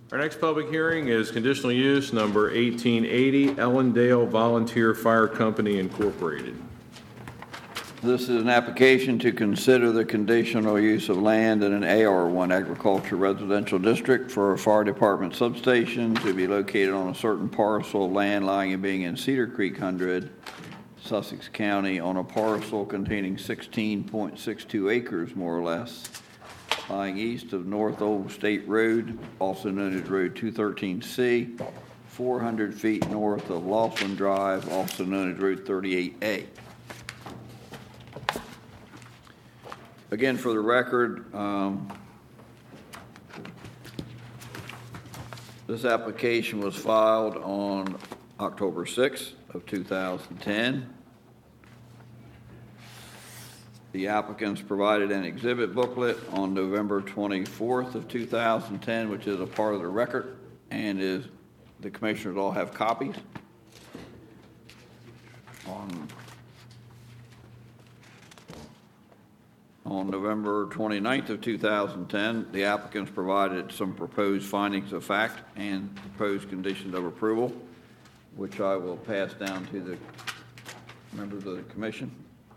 Our next public hearing is conditional use number 1880, Ellendale Volunteer Fire Company, Incorporated. This is an application to consider the conditional use of land in an AR1 agriculture residential district for a fire department substation to be located on a certain parcel of land lying and being in Cedar Creek 100, Sussex County, on a parcel containing 16.62 acres, more or less, lying east of North Old State Road, also known as Road 213C, 400 feet north of Laughlin Drive, also known as Road 38A. Again, for the record, this application was filed on October 6th of 2010. The applicants provided an exhibit booklet on November 24th of 2010, which is a part of the record, and the commissioners all have copies. On November 29th of 2010, the applicants provided some proposed findings of fact and proposed conditions of approval, which I will pass down to the members of the commission.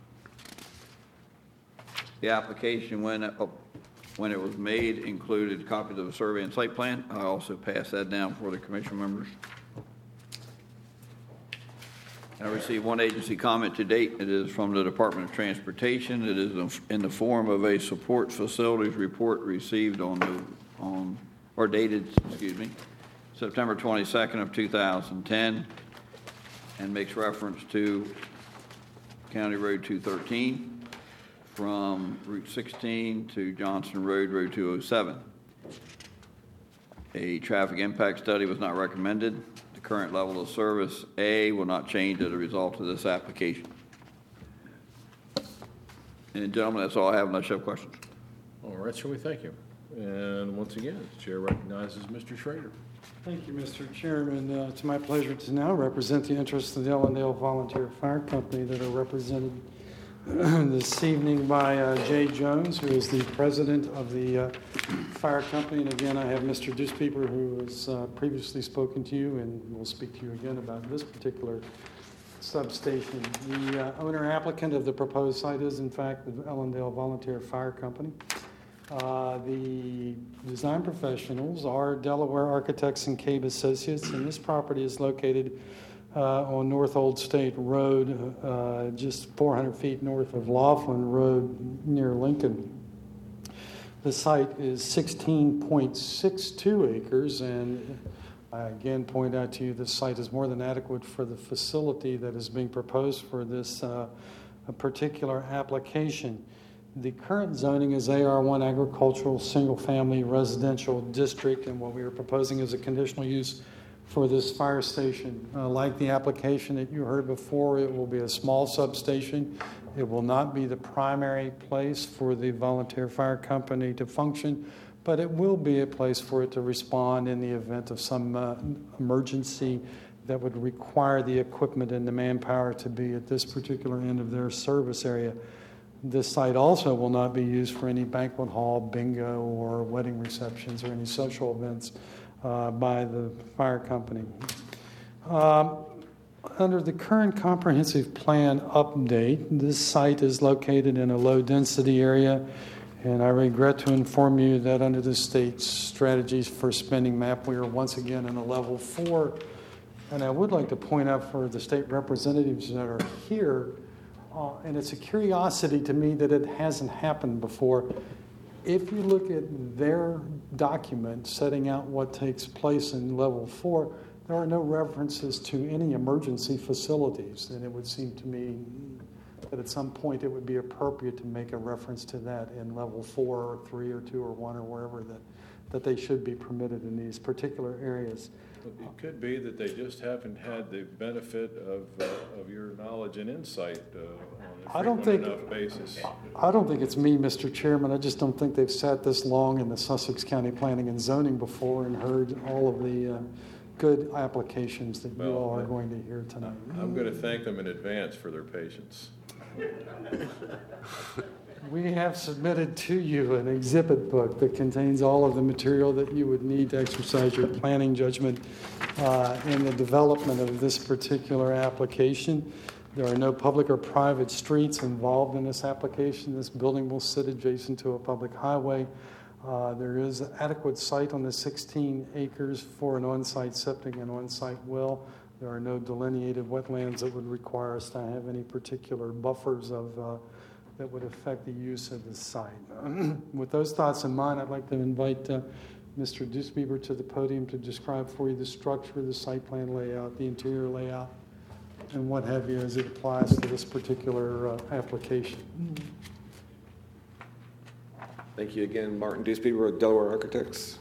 The application, when it was made, included copies of a survey and site plan. I also pass that down for the commission members. I received one agency comment to date. It is from the Department of Transportation. It is in the form of a support facilities report received dated September 22nd of 2010, and makes reference to County Road 213 from Route 16 to Johnson Road, Road 207. A traffic impact study was not recommended. The current level of service A will not change as a result of this application. And gentlemen, that's all I have unless you have questions. All right, sir, we thank you. And once again, the chair recognizes Mr. Schrader. Thank you, Mr. Chairman. It's my pleasure to now represent the interests of the Ellendale Volunteer Fire Company that are represented this evening by Jay Jones, who is the president of the fire company. And again, I have Mr. Deucepeeper, who has previously spoken to you and will speak to you again about this particular substation. The owner applicant of the proposed site is, in fact, the Ellendale Volunteer Fire Company. The design professionals are Delaware Architects and Cabe Associates, and this property is located on North Old State Road, just 400 feet north of Laughlin Road near Lincoln. The site is 16.62 acres, and I again point out to you this site is more than adequate for the facility that is being proposed for this particular application. The current zoning is AR1 agricultural single-family residential district, and what we are proposing is a conditional use for this fire station. Like the application that you heard before, it will be a small substation. It will not be the primary place for the volunteer fire company to function, but it will be a place for it to respond in the event of some emergency that would require the equipment and the manpower to be at this particular end of their service area. This site also will not be used for any banquet hall, bingo, or wedding receptions or any social events by the fire company. Under the current comprehensive plan update, this site is located in a low-density area, and I regret to inform you that under the state's strategies for spending map, we are once again in a level 4. And I would like to point out for the state representatives that are here, and it's a curiosity to me that it hasn't happened before. If you look at their document setting out what takes place in level 4, there are no references to any emergency facilities, and it would seem to me that at some point it would be appropriate to make a reference to that in level 4 or 3 or 2 or 1 or wherever that they should be permitted in these particular areas. It could be that they just haven't had the benefit of your knowledge and insight on a frequent enough basis. I don't think it's me, Mr. Chairman. I just don't think they've sat this long in the Sussex County Planning and Zoning before and heard all of the good applications that you all are going to hear tonight. I'm going to thank them in advance for their patience. We have submitted to you an exhibit book that contains all of the material that you would need to exercise your planning judgment in the development of this particular application. There are no public or private streets involved in this application. This building will sit adjacent to a public highway. There is adequate site on the 16 acres for an on-site septic and on-site well. There are no delineated wetlands that would require us to have any particular buffers that would affect the use of the site. With those thoughts in mind, I'd like to invite Mr. Dusbeber to the podium to describe for you the structure, the site plan layout, the interior layout, and what have you as it applies to this particular application. Thank you again, Martin Dusbeber with Delaware Architects.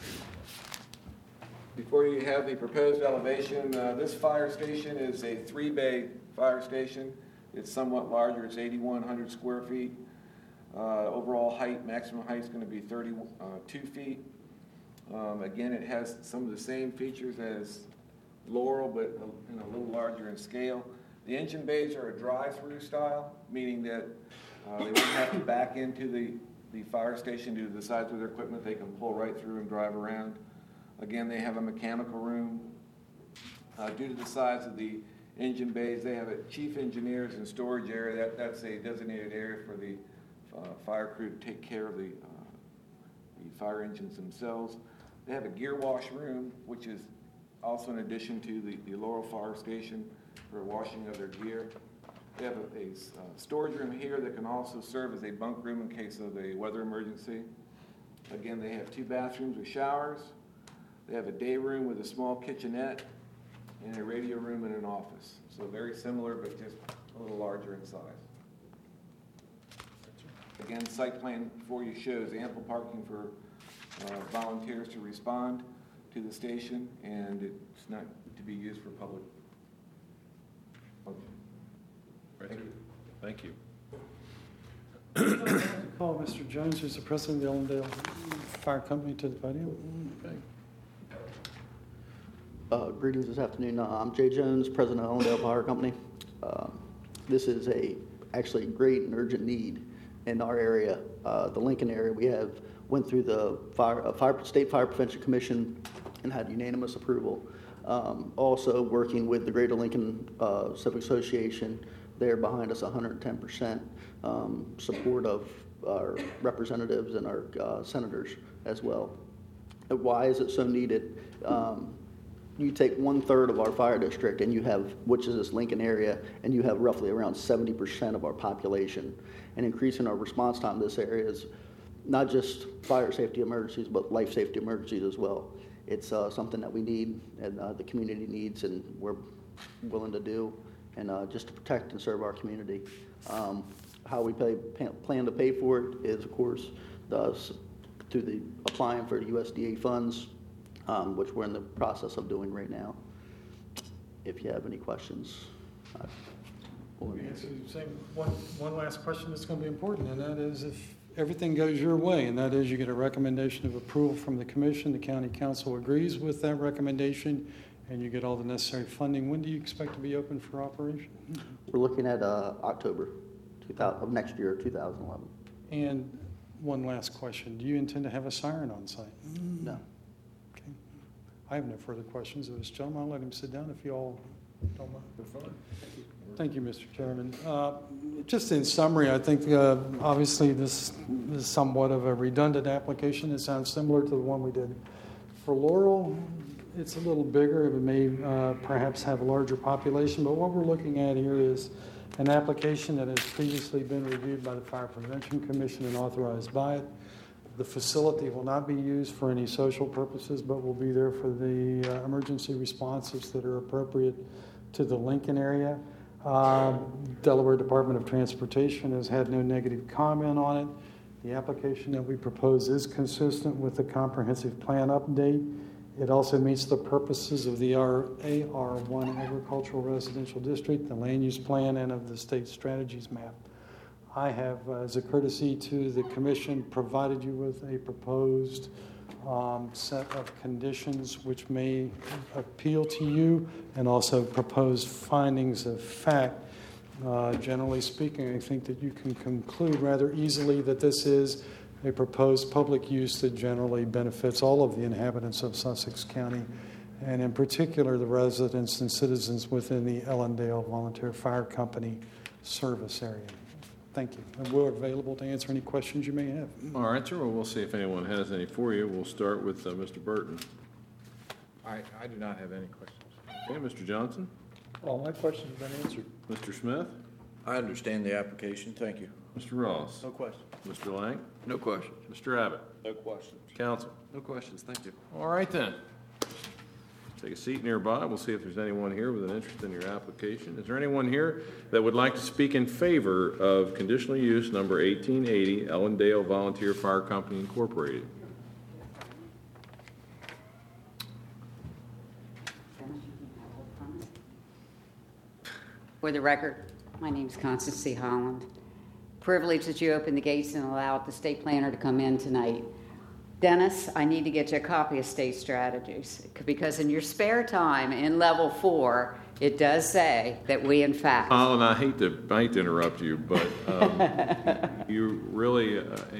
Before you have the proposed elevation, this fire station is a 3-bay fire station. It's somewhat larger. It's 8,100 square feet. Overall height, maximum height is going to be 32 feet. Again, it has some of the same features as Laurel, but a little larger in scale. The engine bays are a drive-through style, meaning that they won't have to back into the fire station due to the size of their equipment. They can pull right through and drive around. Again, they have a mechanical room. Due to the size of the engine bays, they have a chief engineers and storage area. That's a designated area for the fire crew to take care of the fire engines themselves. They have a gear wash room, which is also in addition to the Laurel Fire Station for washing of their gear. They have a storage room here that can also serve as a bunk room in case of a weather emergency. Again, they have 2 bathrooms with showers. They have a day room with a small kitchenette and a radio room and an office. So very similar, but just a little larger in size. Again, site plan for you shows ample parking for volunteers to respond to the station, and it's not to be used for public function. Thank you. Call Mr. Jones, who's the president of the Ellendale Fire Company, to the podium. Okay. Greetings this afternoon. I'm Jay Jones, president of Ellendale Fire Company. This is actually a great and urgent need in our area. The Lincoln area, we went through the State Fire Prevention Commission and had unanimous approval. Also working with the Greater Lincoln Civic Association, they're behind us 110% support of our representatives and our senators as well. Why is it so needed? You take 1/3 of our fire district, and which is this Lincoln area, and you have roughly around 70% of our population. And increasing our response time in this area is not just fire safety emergencies, but life safety emergencies as well. It's something that we need, and the community needs, and we're willing to do, and just to protect and serve our community. How we plan to pay for it is, of course, through the applying for USDA funds, which we're in the process of doing right now. If you have any questions. Let me answer the same one last question that's going to be important, and that is if everything goes your way, and that is you get a recommendation of approval from the commission, the county council agrees with that recommendation, and you get all the necessary funding, when do you expect to be open for operation? We're looking at October of next year, 2011. And one last question. Do you intend to have a siren on site? No. Okay. I have no further questions of this gentleman. I'll let him sit down if you all don't mind. Thank you, Mr. Chairman. Just in summary, I think obviously this is somewhat of a redundant application. It sounds similar to the one we did for Laurel. It's a little bigger. It may perhaps have a larger population, but what we're looking at here is an application that has previously been reviewed by the Fire Prevention Commission and authorized by it. The facility will not be used for any social purposes, but will be there for the emergency responses that are appropriate to the Lincoln area. Delaware Department of Transportation has had no negative comment on it. The application that we propose is consistent with the comprehensive plan update. It also meets the purposes of the AR1 Agricultural Residential District, the land use plan, and of the state strategies map. I have, as a courtesy to the commission, provided you with a proposed set of conditions which may appeal to you, and also proposed findings of fact. Generally speaking, I think that you can conclude rather easily that this is a proposed public use that generally benefits all of the inhabitants of Sussex County, and in particular the residents and citizens within the Ellendale Volunteer Fire Company service area. Thank you. And we're available to answer any questions you may have. All right, sir. Well, we'll see if anyone has any for you. We'll start with Mr. Burton. I do not have any questions. Okay, Mr. Johnson? All my questions have been answered. Mr. Smith? I understand the application, thank you. Mr. Ross? No questions. Mr. Lang? No question. Mr. Abbott? No questions. Council? No questions, thank you. All right, then. Take a seat nearby. We'll see if there's anyone here with an interest in your application. Is there anyone here that would like to speak in favor of conditional use number 1880, Ellendale Volunteer Fire Company Incorporated? For the record, my name is Constance C. Holland. Privileged that you opened the gates and allowed the state planner to come in tonight. Dennis, I need to get you a copy of state strategies, because in your spare time in level 4, it does say that we, in fact... Oh, and I hate to interrupt you, but you really,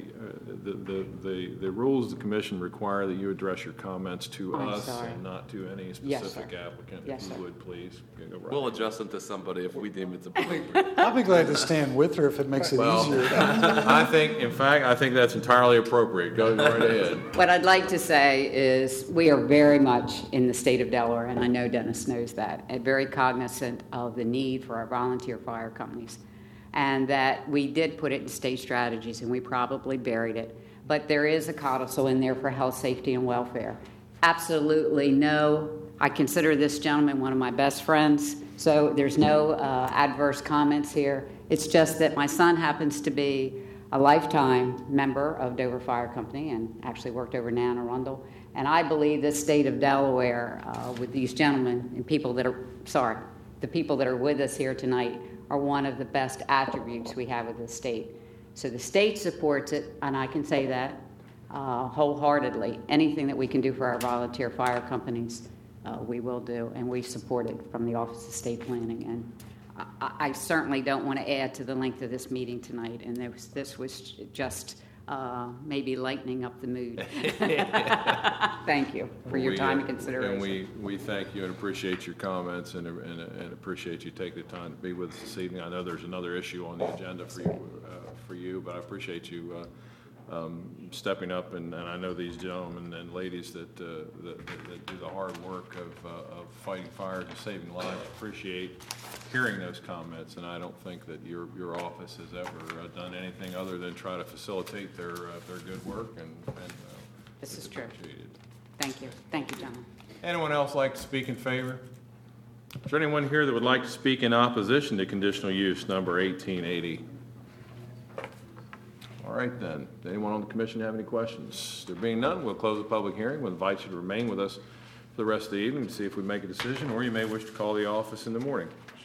the rules of the commission require that you address your comments to I'm us sorry. and not to any Yes, specific sir. applicant. Yes, If sir. you would, please. Go right We'll ahead. adjust them to somebody if we deem it's appropriate. I'll be glad to stand with her if it makes it Well, easier. I think that's entirely appropriate. Go right ahead. What I'd like to say is we are very much in the state of Delaware, and I know Dennis knows that, and very cognizant of the need for our volunteer fire companies, and that we did put it in state strategies, and we probably buried it. But there is a codicil in there for health, safety, and welfare. Absolutely no. I consider this gentleman one of my best friends, so there's no adverse comments here. It's just that my son happens to be a lifetime member of Dover Fire Company and actually worked over in Anne Arundel. And I believe the state of Delaware, with these gentlemen and people that are, the people that are with us here tonight, are one of the best attributes we have with the state. So the state supports it, and I can say that wholeheartedly. Anything that we can do for our volunteer fire companies, we will do, and we support it from the Office of State Planning. And I certainly don't want to add to the length of this meeting tonight, and this was just maybe lightening up the mood. Thank you for your time and consideration. And we thank you and appreciate your comments and appreciate you taking the time to be with us this evening. I know there's another issue on the agenda for you, but I appreciate you stepping up, and I know these gentlemen and ladies that do the hard work of fighting fires and saving lives. Appreciate hearing those comments, and I don't think that your office has ever done anything other than try to facilitate their good work, and This it's is true. appreciated. Thank you. Thank you, gentlemen. Anyone else like to speak in favor? Is there anyone here that would like to speak in opposition to conditional use number 1880? All right, then. Does anyone on the commission have any questions? There being none, we'll close the public hearing. We'll invite you to remain with us for the rest of the evening to see if we make a decision, or you may wish to call the office in the morning.